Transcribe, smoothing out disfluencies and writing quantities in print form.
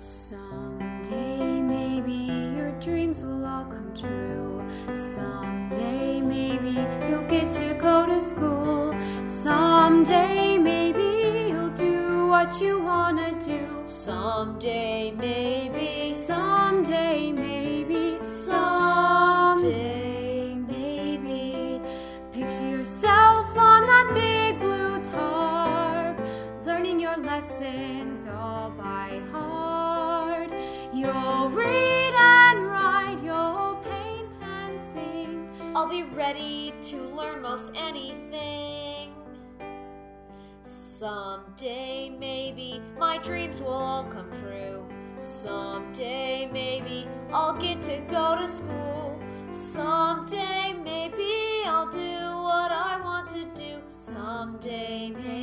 Someday maybe your dreams will all come true. Someday maybe you'll get to go to school. Someday maybe you'll do what you wanna do. Someday maybe. Someday maybe. Someday maybe. Picture yourself on that big blue tarp, learning your lessons all by heart. You'll read and write, you'll paint and sing. I'll be ready to learn most anything. Someday maybe my dreams will all come true. Someday maybe I'll get to go to school. Someday maybe I'll do what I want to do. Someday maybe